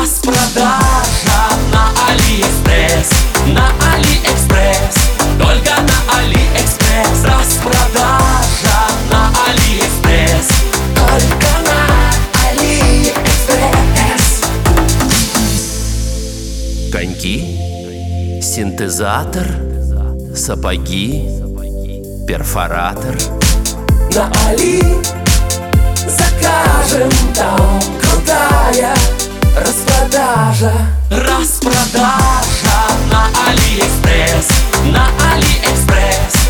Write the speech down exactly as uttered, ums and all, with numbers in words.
Распродажа на Алиэкспресс, на Алиэкспресс, только на Алиэкспресс. Распродажа на Алиэкспресс, только на Алиэкспресс. Коньки, синтезатор, сапоги, перфоратор. На Али закажем, там крутая распродажа. Распродажа на Алиэкспресс, на Алиэкспресс.